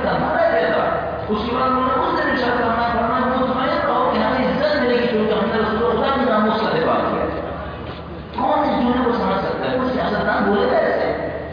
کرنا رہتا تھا. اس کے بعد انہوں نے اس دن ارشاد فرمایا مطمئن رہو کہ ہمیں عزت ملے گی کیونکہ ہم نے رسول اللہ کے ناموس کا دفاع کیا. کون اس جملے کو سمجھ سکتا ہے؟ کوئی سیاستدان بولے گا ایسے؟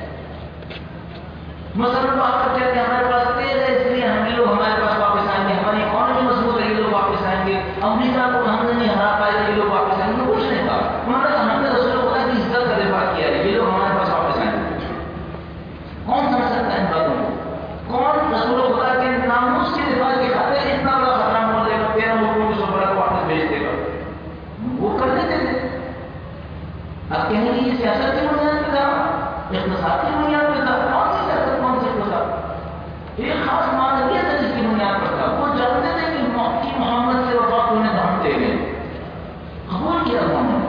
مثلاً آپ کہتے ہیں ہمارے پاس تیل ہے اس لیے ہم لوگ ہمارے پاس واپس آئیں گے، ہماری اکانومی مضبوط ہے یہ لوگ واپس آئیں گے، امریکہ کو ہم نے نہیں ہرا پائے یہ لوگ واپس آئیں گے. کچھ نہیں کہا. انہوں نے ہم نے رسول اللہ کی عزت کا دفاع کیا ہے، یہ لوگ ہمارے پاس واپس آئیں گے. کون سمجھ سکتا ہے ان باتوں کو؟ کون رسول خدا کے ناموس کی دفاع کی خاطر اتنا بڑا خطرہ مول دے گا 13 ملکوں کے سربراہ کو واپس بھیج دے گا؟ وہ کر دیتے تھے. اب کہیں گے یہ سیاست کی بنیاد پہ تھا، اقتصاد کی بنیاد پہ تھا. کون سی سیاست کون سی اقتصاد؟ ایک خاص معنویت ہے جس کی بنیاد پر تھا. وہ جانتے تھے کہ محمد سے وفا انہیں دھم دے گئے، قبول کیا انہوں نے.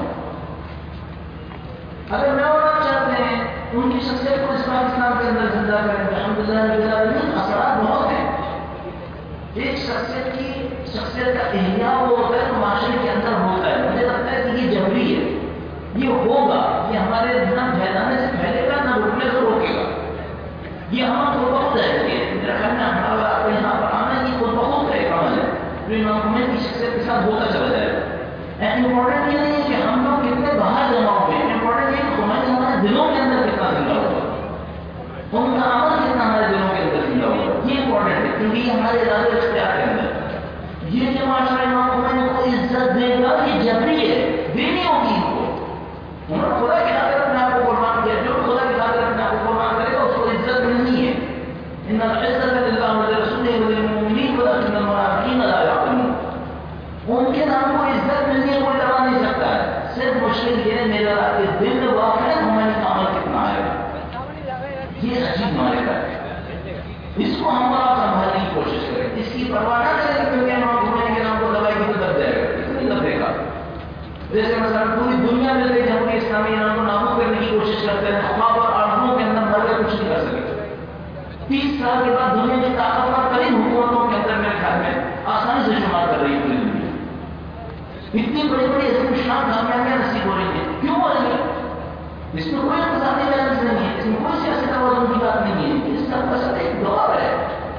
اگر میں اور آپ چاہتے ہیں ان کی شخصیت کو اس پاکستان کے اندر زندہ کریں تو الحمدللہ اثرات بہت ہیں. ایک شخصیت کا احیاء وہ ہوتا ہے تو معاشرے کے اندر ہوتا ہے. مجھے لگتا ہے کہ یہ جبری ہے، یہ ہوگا، یہ ہمارے نہ پھیلانے سے پھیلے گا نہ رکنے سے روکے گا. یہ ہم خود بخود ہے. میرا خیال میں ہمارا آپ کو یہاں پر آنا یہ خود بخود کا ایک عمل ہے جو امام خمینی کی شخصیت کے ساتھ ہوتا چلا جائے گا. امپورٹنٹ یہ نہیں ہے کہ ہم لوگ کتنے باہر جمع ہوئے، امپورٹنٹ یہ کہ خمینی ہمارے دلوں کے اندر کتنا زندہ ہوگا، ان کا عمل کتنا ہمارے دلوں کے اندر زندہ ہوگا. یہ امپورٹنٹ ہے کیونکہ یہ ہمارے ارادے اختیار کے اندر. یہ کہ معاشرہ امام خمینی کو عزت دے گا یہ جبری ہے، دینی ہوگی ان کو. انہوں نے خدا کی خاطر اپنے آپ کو قربان کیا. جو خدا کی خاطر اپنے آپ کو قربان کرے گا اس کو عزت ملنی ہے. ان العزت للہ ولرسولہ وللمؤمنین ولکن المنافقین لا یعلمون. ان کے نام کو عزت ملنی ہے، کوئی ڈرا نہیں سکتا ہے. صرف مشکل یہ ہے میرا کہ دل واقع ہے خمینی کا عمل کتنا ہے. یہ عجیب معرکہ ہے. اس کو ہم آپ سنبھالنے کی کوشش کریں، اس کی پرواہ نہ کریں کیونکہ امام خمینی کے نام کو دبائی کی تو دب جائے گا، کتنی دبے گا. جیسے مثلا پوری دنیا میں سے جمہوری اسلامی ایران کو نابود کرنے کی کوشش کرتے ہیں، خواب اور آرزوؤں کے اندر مر کے کچھ نہیں کر سکے. 30 سال کے بعد دنیا کی طاقتور ترین حکومتوں کے اندر میرے خیال میں آسانی سے شمار کر رہی ہے پوری دنیا. اتنی بڑی بڑی عظیم شان کامیابیاں نصیب ہو رہی ہیں. کیوں ہو رہی ہے؟ اس میں کوئی اقتصادی بیلنس نہیں ہے، اس میں کوئی سیاسی توازن کی بات نہیں ہے. اس کا مقصد ایک دور ہے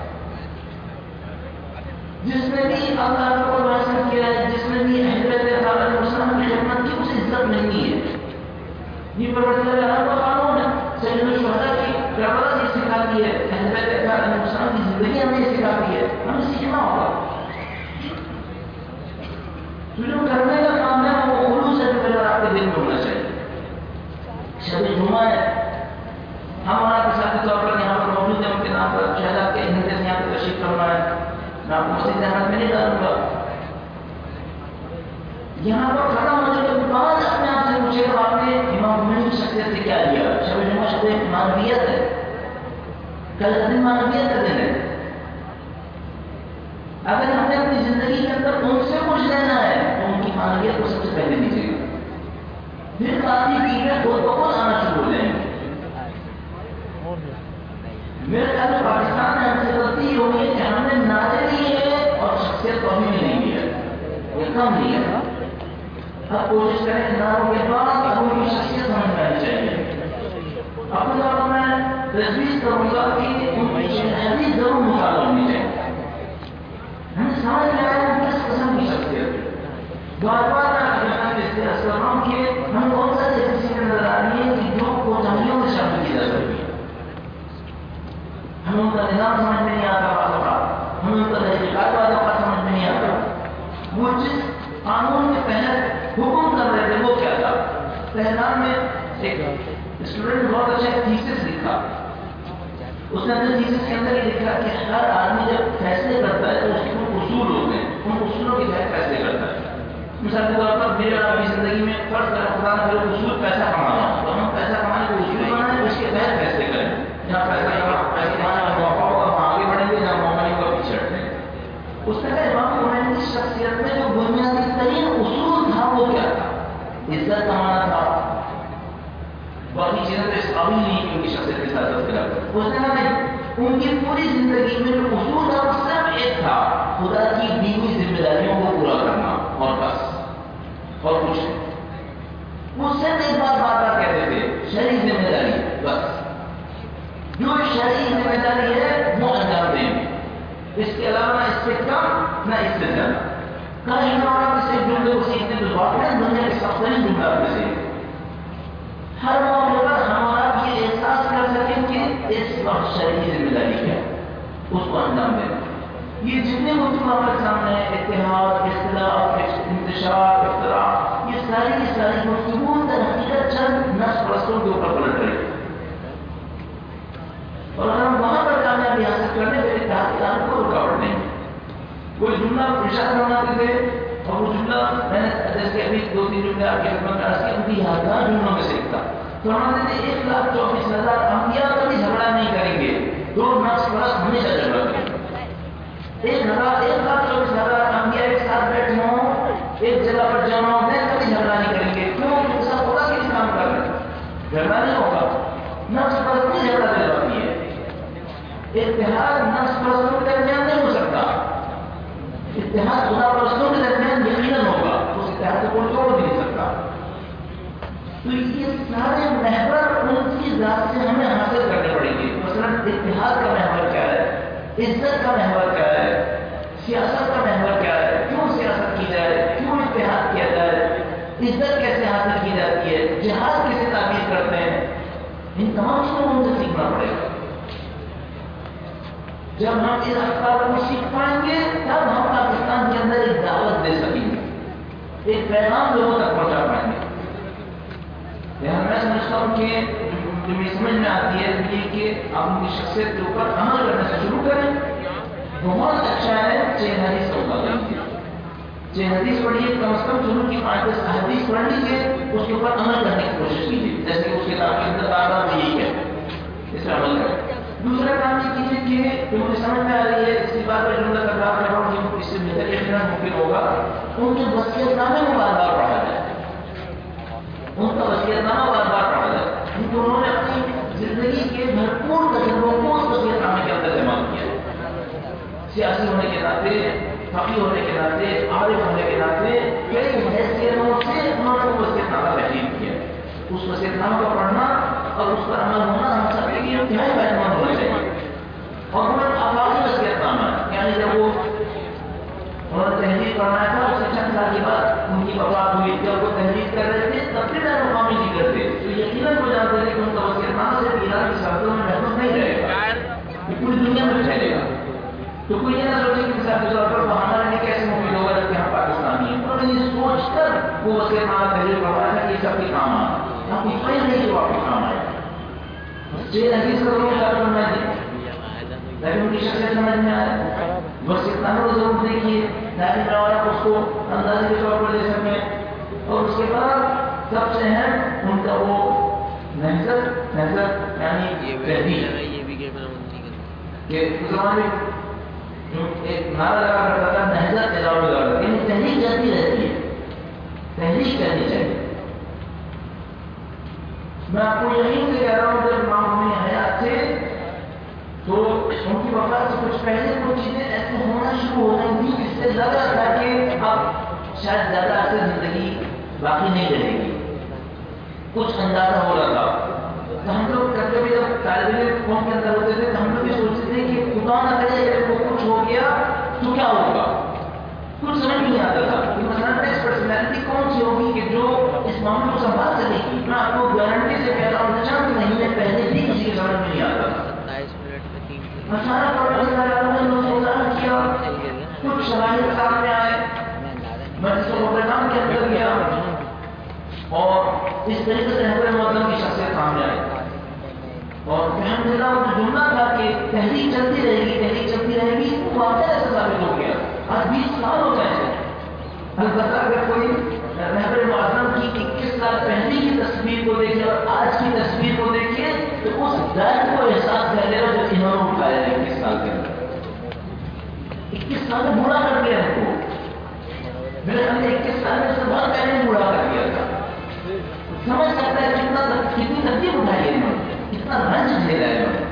جس میں بھی اللہ کو حاصل کیا ہے، جس میں بھی اہل بیت علیہ السلام کی خدمت کی اسے عزت ملنی ہے. یہ پروردگار عالم کا قانون ہے. سید الشہداء کی کربلا یہ سکھاتی ہے، اہل بیت علیہ السلام کی زندگی ہمیں یہ سکھاتی ہے. ہمیں سیکھنا ہوگا. جو کرنے کا کام ہے وہ خلوص ہے جو پہلے آپ کے دل میں ہونا چاہیے. شب جمعہ ہے، ہم آپ کے ساتھ طور پر یہاں پر موجود ہیں. ان کے نام پر شہدا کے ہندے سے یہاں پہ تشریف فرما ہے. میں آپ کو مسجد احمد میں نہیں ڈالوں گا. یہاں پر کھڑا ہونے کے بعد اپنے آپ سے پوچھے کہ آپ نے امام خمینی کی شخصیت سے کیا لیا. شب جمعہ شب معنویت ہے، کل کا دن معنویت کا دن ہے. اگر ہم نے اپنی زندگی کے اندر ان سے کچھ لینا ہے تو ان کی معنویت کو سب سے پہلے دیجیے گا. پھر باقی چیزیں خود بخود آنا شروع ہو جائیں گی. میرے خیال میں پاکستان میں ہم سے غلطی یہ ہوئی ہے کہ ہم نے نعرے لیے اور شخصیت کو ابھی بھی نہیں دیا. یہ کم نہیں ہے. اب کوشش کریں کہ نعروں کے بعد ابو کی شخصیت سمجھ میں آنی چاہیے. اپنے طور میں تجویز کروں گا کہ ان کی شہری ضرور مطالعہ ہونی چاہیے. ہمیں سمجھ میں آیا ہم کس قسم کی شخصیت ہے. بار بار اس سے اثر رہا ہوں کہ ہم بہت سارے ایسی چیزیں نظر آ رہی ہیں کہ جو کوتاہیوں میں شامل کی جا سکتی ہے. ہمیں ان کا نظام سمجھ میں نہیں آتا، بعض اوقات ہمیں ان کا تحقیقات بعض اوقات سمجھ میں نہیں آتا. وہ جس قانون کے تحت حکم کر رہے تھے وہ کیا تھا. تہران میں ایک اسٹوڈنٹ بہت اچھا تھیسس لکھا. اس نے اپنے تھیسس کے اندر یہ لکھا کہ ہر آدمی جب فیصلے کرتا ہے تو اس کے کچھ اصول ہوتے ہیں، ان اصولوں کے تحت فیصلے کرتا ہے. مثال کے طور پر میرے اور آپ کی زندگی میں فرض کریں خدا نہ کرے اصول پیسہ کمانا ہو تو ہم پیسہ کمانے کے اصول بنائیں اس کے تحت فیصلے کریں. جہاں پیسہ کمانے کا موقع ہوگا وہاں آگے بڑھیں گے، جہاں موقع نہیں ہوگا پیچھے ہٹیں گے. اس نے کہا امام خمینی کی شخصیت میں جو بنیادی ترین اصول تھا وہ کیا تھا؟ عزت کمانا تھا. باقی چیزیں تو اس قابل نہیں کہ ان کی شخصیت کے ساتھ تذکرہ کریں. اس نے کہا نہیں، ان کی پوری زندگی میں جو اصول تھا وہ صرف ایک تھا، خدا کی دی ہوئی ذمہ داریوں کو پورا کرنا اور بس، اور کچھ نہیں. وہ صرف ایک بات بار بار کہتے تھے، شرعی ذمہ داری. بس جو شرعی ذمہ داری ہے وہ انجام دیں گے. اس کے علاوہ نہ اس سے کم نہ اس سے زیادہ. کاش ہمارا سے جملے کو سیکھنے تو واقعی دنیا کے سب سے جملہ سے ہر موقع پر ہمارا یہ احساس کر سکیں کہ اس وقت شرعی ذمہ داری کیا ہے اس کو انجام دینا. یہ جتنے گفتگو ہمارے سامنے اتحاد، اختلاف، انتشار، اختراع، یہ ساری گفتگو در حقیقت چند نفس پرستوں کے اوپر پلٹ رہی ہے. اور اگر ہم وہاں پر کامیابی حاصل کرنے کے اتحاد کے آنے کو رکاوٹ نہیں. کوئی جملہ ارشاد فرماتے تھے اور وہ جملہ میں نے جیسے ابھی 2-3 جملے آپ کی خدمت میں عرض کیا، ان کی یادگار جملوں میں سے ایک تھا. فرماتے تھے 1,24,000 انبیاء کبھی جھگڑا نہیں کریں گے، 2 نفس پرست ہمیشہ جھگڑا کریں گے. 1,24,000 انبیاء ایک ساتھ بیٹھے ہوں، ایک جگہ پر جمع ہوں، کبھی جھگڑا نہیں کریں گے. کیوں؟ کیونکہ سب خدا کے لیے کام کر رہے ہیں، جھگڑا نہیں ہوگا. نفس پرستی جھگڑا دلواتی ہے. اتحاد نفس پرستوں کے درمیان نہیں ہو سکتا، اتحاد خدا پرستوں کے درمیان یقیناً ہوگا. اس اتحاد کو کوئی توڑ نہیں سکتا. تو یہ سارے محور ان کی ذات سے ہمیں حاصل کرنے پڑیں گے. مثلا اتحاد کا محور کیا ہے، عزت کا محور کیا ہے، سیاست کا محور کیا ہے، کیوں سیاست کی جائے، کیوں اتحاد کیا جائے، عزت کیسے حاصل کی جاتی ہے، جہاد کیسے تعمیر کرتے ہیں، ان تمام چیزوں کو ہم سے سیکھنا پڑے گا. جب ہم ان افکار کو سیکھ پائیں گے تب ہم پاکستان کے اندر ایک دعوت دے سکیں گے، ایک پیغام لوگوں تک پہنچا پائیں گے. میں سمجھتا ہوں کہ جو میری سمجھ میں آتی ہے یہ کہ آپ ان کی شخصیت کے اوپر عمل کرنے سے شروع کریں. بہت اچھا ہے 6 حدیث کا مطالعہ کیجیے، 6 حدیث پڑھیے، کم از کم شروع کی 5-10 حدیث پڑھ لیجیے، اس کے اوپر عمل کرنے کی کوشش کیجیے. جیسے کہ اس کتاب کے اندر بار میں یہی ہے، اس پر عمل کریں. دوسرا کام یہ کیجیے کہ جو مجھے سمجھ میں آ رہی ہے اس کی بات پر جملہ تکرار کر رہا ہوں کہ اس سے بہتر یقینا ممکن ہوگا، ان کے وصیت نامے کو بار بار پڑھا جائے، ان کا وصیت نامہ بار بار پڑھا جائے. کیونکہ انہوں نے اپنی زندگی کے بھرپور تجربوں کو اس وصیت نامے کے اندر جمع کیا ہے. سیاسی ہونے کے ناطے، فقیہ ہونے کے ناطے، عارف ہونے کے ناطے کئی حیثیتوں سے انہوں نے وصیت نامہ تحریر کیا. اس وصیت نامہ کو پڑھنا اور اس پر عمل ہونا ہم سب کے لیے انتہائی فائدہ مند ہونا چاہیے. اور انہوں نے آبادی وصیت نامہ یعنی جب وہ انہوں نے تحریر کرنا تھا اس سے چند سال کے بعد ان کی وفات ہوئی تھی اور وہ تحریر کر رہے تھے تب بھی میں مقامی ذکر تھے تو یقیناً وہ جانتے تھے کہ ان کا وصیت نامہ صرف ایران کی سرحدوں میں محفوظ نہیں رہے گا، یہ پوری دنیا میں پھیلے گا. تو کوئی یہ نہ سوچے کہ مثال کے طور پر بہانا لینے کیسے ممکن ہوگا جبکہ ہم پاکستانی ہیں. انہوں نے یہ سوچ کر وہ وصیت نامہ تحریر کروایا تھا کہ یہ سب کے کام آئے. آپ کی کوئی نہیں جو آپ کے کام آئے. 6 حدیث کا لوگ خیال کرنا ہے تاکہ ان کی شخصیت سمجھ میں آئے. وصیت نامے کو ضرور دیکھیے تاکہ میں اور آپ اس کو اندازے کے طور پر لے سکیں. اور اس کے بعد سب سے اہم ان کا وہ نہضت یعنی تحریک کہ اس زمانے میں ایک نعرہ لگا کرتا تھا نہضت ادارہ یعنی تحریک چلتی رہتی ہے، تحریک کرنی چاہیے. میں آپ کو یقین سے کہہ رہا ہوں جب امام حیات تھے تو ان کی وفات سے کچھ پہلے کچھ چیزیں ایسے ہونا شروع ہو گئی تھی جس سے لگا تھا کہ اب شاید زیادہ عرصے زندگی باقی نہیں رہے گی. کچھ اندازہ ہو رہا تھا. تو ہم لوگ کبھی کبھی جب طالب علم قوم کے اندر ہوتے تھے تو ہم لوگ یہ سوچتے تھے کہ خدا نہ کرے اگر کو کچھ ہو گیا تو کیا ہوگا. کچھ سمجھ نہیں آتا تھا کہ مثلا ایک پرسنالٹی کون سی ہوگی کہ جو اس معاملے کو سنبھال سکے گی. میں آپ کو گارنٹی سے کہہ رہا ہوں چند مہینے پہلے بھی کسی کے سمجھ میں نہیں آتا تھا. کیا کچھ شرائط سامنے آئے، میں اس کو پروگرام کے اندر گیا اور اس طریقے سے حضرت معظم کی شخصیت سامنے آئی. اور الحمدللہ وہ جملہ تھا کہ تحریک چلتی رہے گی، تحریک چلتی رہے گی، وہ واقعہ ایسا ثابت ہو گیا. آج 20 سال ہو گئے ہیں. البتہ اگر کوئی رہبر معظم کی 21 سال پہلے کی تصویر کو دیکھے اور آج کی تصویر کو دیکھے تو اس درد کو احساس کر لے گا جو انہوں نے اٹھایا ہے 21 سال کے اندر. 21 سال میں بوڑھا کر دیا ہے. میرے ہم نے 21 سال میں سے بہت پہلے بوڑھا کر دیا تھا. سمجھ سکتا ہے کتنی تکلیف اٹھائی ہے انہوں نے، کتنا رنج جھیلا ہے انہوں نے.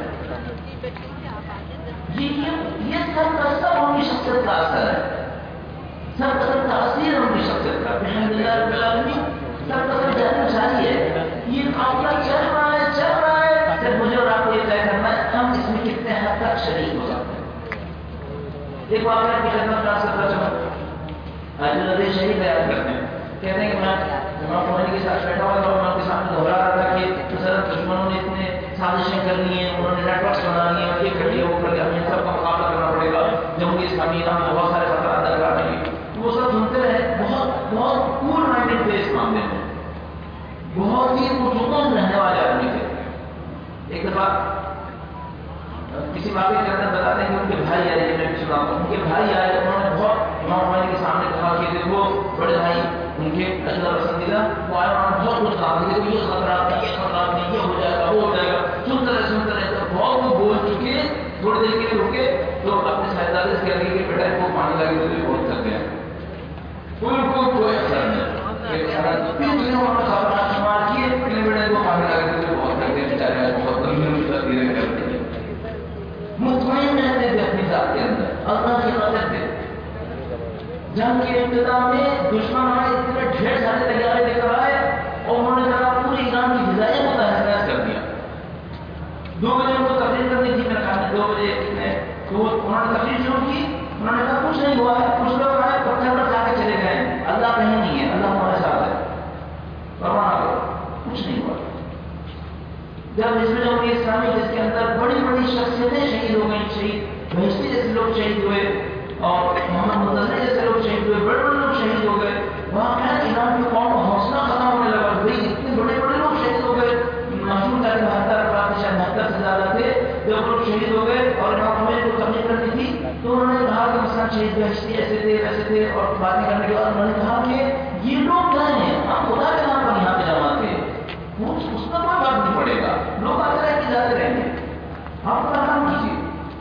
یہ سب کا سب ان کی شخصیت کا اثر ہے، سب کا سب تاثیر ان کی شخصیت کا. الحمدللہ رب العالمین سب کا سب جاری ہے. یہ معاملہ چل رہا ہے صرف مجھے اور آپ کو یہ طے کرنا ہے ہم اس میں کتنے حد تک شریک ہو جاتے ہیں. ایک واقعہ کی خدمت میں کرتا چلوں، جو شہید بیان کرتے ہیں، کہتے ہیں کہ میں امام خمینی کے ساتھ بیٹھا ہوا تھا اور میں ان کے سامنے گھبرا رہا تھا کہ حضرت دشمنوں نے اتنے سازشیں کرنی ہیں، انہوں نے نیٹ ورکس بنانی ہیں اور یہ کھڑی ہو کر کے ہمیں ان سب کا مقابلہ کرنا پڑے گا، جمہوری اسلامی ایران میں بہت سارے خطرات نظر آ رہے ہیں۔ وہ سب سنتے رہے، بہت کول مائنڈیڈ تھے اس معاملے میں، بہت ہی پرسکون رہنے والے آدمی تھے۔ ایک دفعہ کسی واقعے کے اندر بتاتے ہیں کہ ان کے بھائی آئے، میں بھی سنا ہوں، ان کے بھائی آئے، انہوں نے بہت امام خمینی کے سامنے کہا کہ دیکھو بڑے بھائی ان کے اجزا پسندیدہ، وہ آئے انہوں نے بہت کچھ کہا کہ دیکھو یہ خطرات نہیں، یہ ہو جائے گا، وہ ہو جائے گا، سنتے رہے تو بہت وہ بول چکے، تھوڑی دیر کے لیے رکے تو اپنے صاحبزادے سے کہہ کہ بیٹا کو پانی لگے تو بہت تھک گیا، کوئی اثر نہیں، خبرات شمار کیے بیٹے کو پانی لگے تو بہت تھک گئے، بیچارے بہت تکلیفیں کرتے ہیں، مطمئن رہتے تھے اپنی ذات کے اندر، اللہ کی خاطر تھے۔ جنگ کے ابتدا میں دشمن آئے، اتنے ڈھیر سارے تیارے لے کر آئے اور انہوں نے کہا پوری ایران کی فضائیں کو تہس نہس کر دیا۔ 2 بجے ان کو تقریر کرنی تھی، میرے خیال میں 2 بجے تو انہوں نے تقریر شروع کی، انہوں نے کہا کچھ نہیں ہوا ہے، کچھ لوگ آئے پتھر پر جا کے چلے گئے، اللہ کہیں نہیں ہے، اللہ ہمارے ساتھ ہے، پرواہ نہ کرو، کچھ نہیں ہوا۔ جب حزب جمہوری اسلامی جس کے اندر بڑی بڑی شخصیتیں شہید ہو گئیں، شہید بہشتی جیسے لوگ شہید ہوئے اور محمد منتظر جیسے لوگ شہید ہوئے، بڑے بڑے لوگ شہید ہو گئے، وہاں کیا ایران کی قوم کا حوصلہ ختم ہونے لگا، بھائی اتنے بڑے بڑے لوگ شہید ہو گئے، مشہور تھا کہ 72 افراد شاید 72 سے زیادہ تھے، جب لوگ شہید ہو گئے اور امام خمینی کو تبلیغ کرنی تھی تو انہوں نے کہا کہ مثلا شہید بہشتی ایسے تھے ویسے تھے، اور باتیں کرنے کے بعد انہوں نے کہا کہ یہ لوگ کیا ہیں، ہم خدا کے نام پر یہاں پہ جمع تھے، اس کا کوئی فرق نہیں پڑے گا، لوگ آتے رہ کے جاتے رہیں گے، آپ اپنا کام کیجیے۔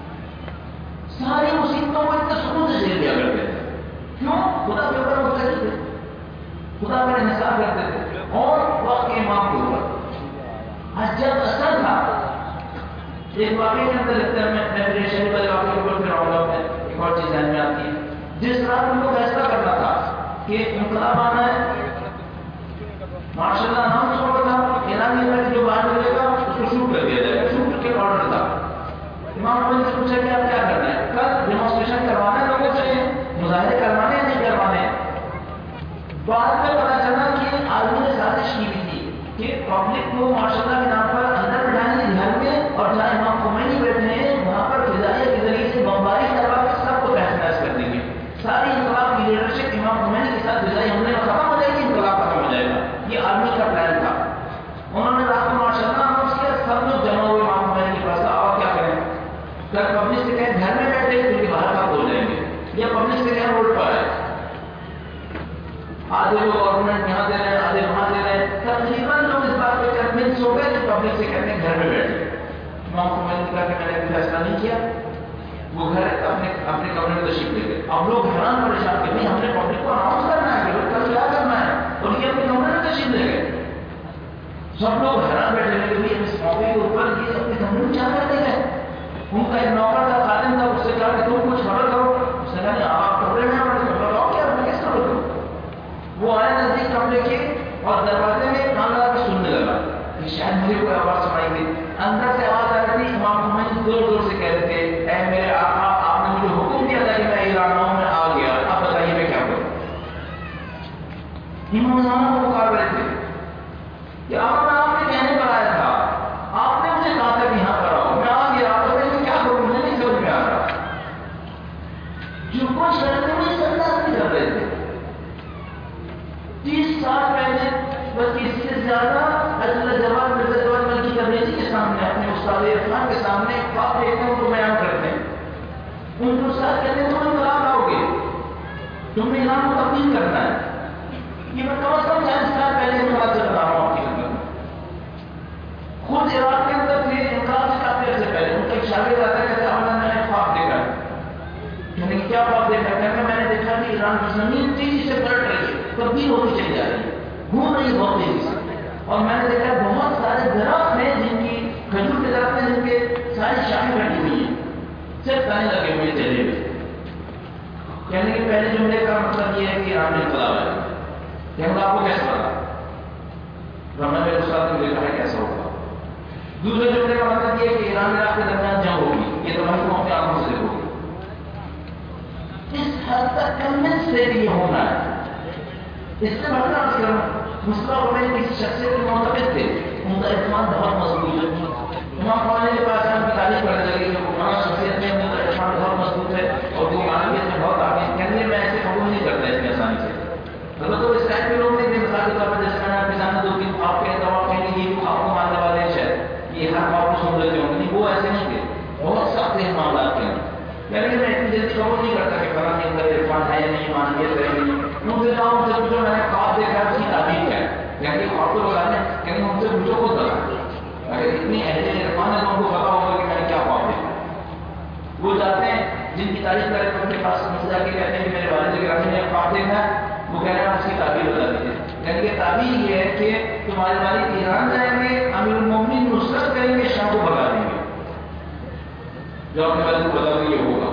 ساری مصیبتوں کو اتنے سکون سے جھیل لیا کرتے تھے، کیوں؟ خدا کے اوپر مستقل تھے، خدا کا انحصار کرتے تھے اور وقت کے امام کے اوپر۔ آج جب اثر تھا ایک واقعے کے اندر لگتا ہے، میں میرے شہر والے واقعے کے اوپر پھر آؤں گا، ایک اور چیز ذہن میں آتی ہے، جس رات ان کو فیصلہ کرنا تھا کہ انقلاب آنا ہے، ماشاء اللہ نام چھوڑا تھا، اعلان یہ تھا کہ جو باہر ملے گا اس کو شوٹ کر دیا جائے گا، شوٹ کے آرڈر تھا۔ امام خمینی سے پوچھا کہ آپ کیا کرنا ہے؟ کل ڈیمانسٹریشن کروانا ہے لوگوں سے، مظاہرے کروانے ہیں نہیں کروانے ہیں؟ بعد میں پتا چلا کہ آدمی نے سازش کی ہوئی تھی کہ پبلک کو ماشاء اللہ کے نام پر اندر بٹھائیں گے گھر میں، اور جہاں امام خمینی بیٹھے ہیں وہاں پر فضائیہ کے ذریعے سے بمباری کروا کے سب کو تہس نہس کر دیں گے، ساری انقلاب کی لیڈرشپ امام خمینی کے ساتھ فضائی حملے میں ختم ہو جائے گی، انقلاب ختم ہو جائے گا، یہ آرمی کا پلان تھا۔ انہوں نے رات کو ماشاء اللہ اناؤنس کیا، سب لوگ جمع ہوئے امام خمینی کے پاس، اور کیا کریں؟ اگر پبلک سے کہیں گھر میں بیٹھے کیونکہ باہر کا ہو جائیں گے، یا پبلک سے کہیں روڈ پر ہے، آدھے لوگ گورنمنٹ یہاں دے رہے ہیں، آدھے وہاں دے رہے ہیں، تقریباً لوگ اس بات پہ کنوینس ہو گئے کہ پبلک سے کہتے ہیں گھر میں بیٹھے۔ امام خمینی نے کہا کہ میں نے کوئی فیصلہ نہیں کیا، وہ گھر اپنے کمرے میں تشریف لے گئے۔ اب لوگ حیران پریشان کہ نہیں ہم نے پبلک کو اناؤنس کرنا ہے کہ کل کیا کرنا ہے، اور یہ اپنے کمرے میں تشریف لے گئے۔ سب لوگ حیران بیٹھے ہیں کہ اس موقع کے اوپر یہ اپنے کمرے میں کیا کرتے ہیں؟ ان کا ایک نوکر تھا، خادم تھا، اس سے کہا کہ تم کچھ خبر کرو، اس نے کہا آپ کمرے میں بتاؤ کیا میں کس خبر کروں؟ وہ آیا نزدیک کمرے کے اور دروازے میں کان لگا کے سننے لگا کہ شاید مجھے کوئی آواز سنائی دی، اندر سے آواز آ رہی تھی، امام خمینی زور زور سے کہہ رہے تھے اے میرے آقا آپ نے مجھے حکم دیا تھا کہ میں ایران آؤں، میں آ گیا، اب بتائیے میں کیا کروں؟ امام کو پکار رہے تھے کہ آپ نے کہنے پر آیا تھا، آپ نے مجھے کہا تھا کہ یہاں پر آؤ، میں آ گیا، آپ میں کیا کروں؟ مجھے نہیں سمجھ میں آ رہا۔ جو کچھ کرتے ہوئے سردار نہیں کر رہے تھے۔ 30 سال پہلے بلکہ اس سے زیادہ مرزا جواد ملکی تبریزی کے سامنے، اپنے استاد عرفان کے سامنے خواب دیکھتے ہیں، ان کو بیان کرتے ہیں، ان کو استاد کہتے ہیں تم انقلاب لاؤ گے، تم نے ایران کو تبدیل کرنا ہے۔ یہ میں کم از کم 40 سال پہلے انقلاب چل رہا ہوں آپ کے اندر، خود عراق کے اندر تھے انقلاب سے کافی عرصے پہلے، ان کا ایک شاگرد آتا ہے کہتے ہیں میں نے خواب دیکھا ہے، یعنی کیا خواب دیکھا ہے؟ میں نے دیکھا کہ ایران کی زمین تیزی سے پلٹ رہی ہے، تبدیل ہوتی چلی جا رہی ہے، گھوم رہی بہت تیزی سے، اور میں نے دیکھا بہت سارے درخت ہیں جن کی کھجور کے درخت ہیں جن کے ساری شاخیں بیٹھی ہوئی ہیں، صرف دانے لگے ہوئے چلے ہوئے۔ کہنے کے پہلے جملے کا مطلب یہ ہے کہ ایران میں انقلاب ہے، کہنے آپ کو کیسا لگا؟ رمضان میرے استاد نے دیکھا ہے کیسا ہوگا۔ دوسرے جملے کا مطلب یہ ہے کہ ایران عراق کے درمیان جنگ ہوگی، یہ تباہی کو اپنی آنکھوں سے دیکھو گی۔ حد تک کنوینس تھے کہ یہ ہونا ہے. اس سے بڑھ کر کروں مصطفیٰ میں کسی شخصیت کے معتقد تھے، ان کا اعتماد بہت مضبوط ہے. امام خمینی کے پاس ہم کی تعریف کرنے لگے کہ وہ قرآن شخصیت میں ان کا اعتماد بہت مضبوط ہے اور وہ عالمیت میں بہت آگے. کہنے میں ایسے قبول نہیں کرتا اتنی آسانی سے. البتہ اس ٹائپ کے لوگ نہیں تھے، مثال کے طور پر جیسے میں نے آپ کے سامنے 2-3 خواب کے دوا کہیں گے یہ خواب کو ماننے والے شاید یہ ہر خواب کو سن لیتے ہوں گے. وہ ایسے نہیں تھے، بہت سخت ہیں معاملات کے اندر. یعنی میں اتنی جلدی قبول نہیں کرتا کہ فلاں کے اندر عرفان ہے یا نہیں، مانیت ہے نہیں. ان سے جاؤ ان سے پوچھو میں نے خواب دیکھا اس کی تعبیر کیا ہے. یعنی خواب تو بتانے یعنی ان سے پوچھو خود بتانا. اگر اتنی اہل عرفان ہے تو ان کو پتا ہوگا کہ میں نے کیا خواب دیکھا. وہ جاتے ہیں جن کی تعریف کرے ان کے پاس جا کے کہتے ہیں کہ میرے والد گرامی نے خواب دیکھا ہے. وہ کہہ رہے ہیں اس کی تعبیر بتا دیجیے. یعنی کہ تعبیر یہ ہے کہ تمہارے والد ایران جائیں گے، امیر المومنین نصرت کریں گے، شام کو بھگا دیں گے. جو اپنے والد کو بتا دیں یہ ہوگا.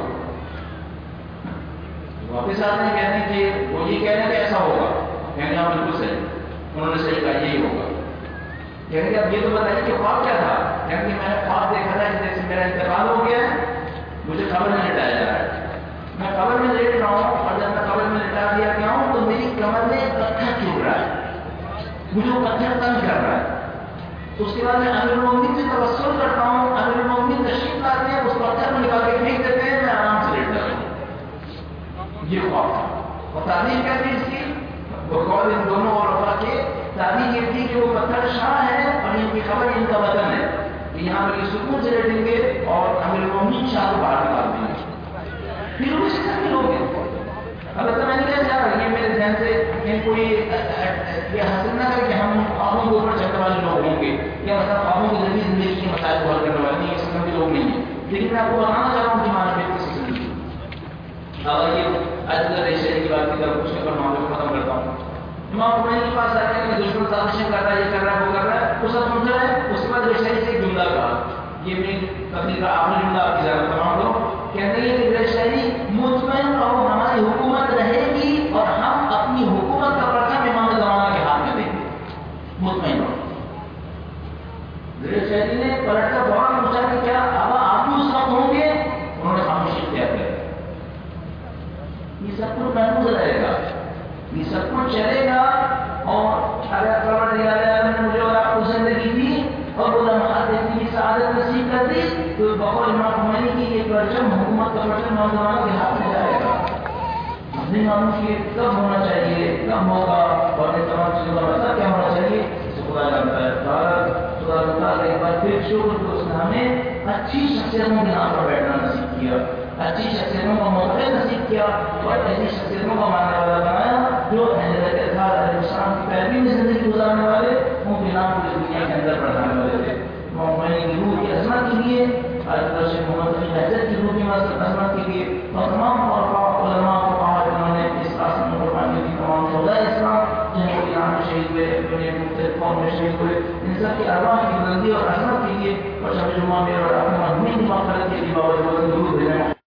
واپس آتے ہیں کہتے ہیں کہ وہ یہ کہہ رہے ہیں کہ ایسا ہوگا. یعنی ہاں بالکل صحیح، انہوں نے صحیح کہا یہی ہوگا. یعنی کہ اب یہ تو بتائیے کہ خواب کیا تھا. یعنی کہ میں نے خواب دیکھا تھا کہ جیسے میرا انتقال ہو گیا ہے، مجھے قبر میں لٹایا جا رہا ہے. میں قبر میں لیٹ رہا ہوں اور جب میں قبر میں لٹا دیا گیا ہوں تو میری کمر میں پتھر چبھ رہا ہے، مجھے وہ پتھر تنگ کر رہا ہے. اس کے بعد میں امیر المومنین سے توسل کرتا ہوں، امیر المومنین تشریف لاتے ہیں، اس پتھر کو نکال کے پھینک دیتے ہیں، میں آرام سے لیٹ جاتا ہوں. یہ خواب تھا. اور تعبیر کہتے ہیں اس کی بقول ان دونوں علماء کے تعبیر یہ تھی کہ وہ پتھر شاہ ہے اور ان کی خبر ان کا وطن ہے کہ یہاں پر یہ سکون سے لیٹیں گے اور امیر المومنین شاہ کو باہر نکال دیں گے. پھر وہ شکل ہو گئے. البتہ میں نے کہا جا رہا یہ میرے ذہن سے کہیں کوئی یہ حاصل نہ کرے کہ ہم خوابوں کے اوپر چلنے والے لوگ ہوں گے یا مثلا خوابوں کے ذریعے زندگی کے مسائل کو حل کرنے والے اس قسم کے لوگ نہیں ہیں. لیکن میں آپ کو بتانا چاہ رہا ہوں کہ مانویت کسی قسم کی. یہ اجزر شہری کی بات کی طرف پوچھنے پر معاملے کو ختم کرتا ہوں. امام خمینی کے پاس آتے ہیں کہ دشمن سازشیں کر رہا ہے، یہ کر رہا ہے، وہ کر رہا ہے، وہ سب سمجھ رہا ہے. اس کے بعد شہری سے ایک جملہ کہا، یہ میری تقریر کا آخری جملہ آپ کی زیادہ تمام کرو. کہتے ہیں کہ شہری مطمئن رہو ہماری حکومت رہے گی اور ہم اپنی حکومت کا پرچم امام زمانہ کے ہاتھ میں دیں گے. مطمئن رہو. شہری نے پلٹ کر فوراً پوچھا کہ کیا ابا آپ بھی اس وقت ہوں گے؟ انہوں نے خاموشی اختیار کر. یہ سب کچھ محفوظ رہے گا، یہ سب کچھ چلے گا. اور اگر نے مجھے اور آپ کو زندگی دی اور وہ لمحات دیکھنے کی سعادت نصیب کر دی تو بقول امام خمینی کی یہ پرچم حکومت کا پرچم نوجوانوں کے ہاتھ میں جائے گا. اپنے معلوم کی کب ہونا چاہیے، کب ہوگا اور یہ تمام چیزوں کا مطلب کیا ہونا چاہیے اسے خدا جانتا ہے. خدا ایک بار پھر شکر کہ اس نے ہمیں اچھی شخصیتوں کے نام پر بیٹھنا نصیب کیا، اچھی شخصیتوں کا موقع نصیب کیا اور ایسی شخصیتوں کا ماننے والا بنایا جو اسلام کی پیروی میں زندگی گزارنے والے ان کے نام پوری دنیا کے اندر بڑھانے والے تھے. میں کی روح کی عظمت کے لیے آج درس محمد علی حضرت کی روح کی عظمت کے لیے اور تمام علماء کو کہا جنہوں نے اس قاسم میں قربانی دی، تمام شہدائے اسلام جنہیں کو ایران میں شہید ہوئے، دنیا کے مختلف قوم میں شہید ہوئے، ان سب کی ارواح کی بلندی اور عظمت کے لیے اور شب جمعہ میں اور اپنے مہمین مغفرت کے لیے باوجود درود بھیجنا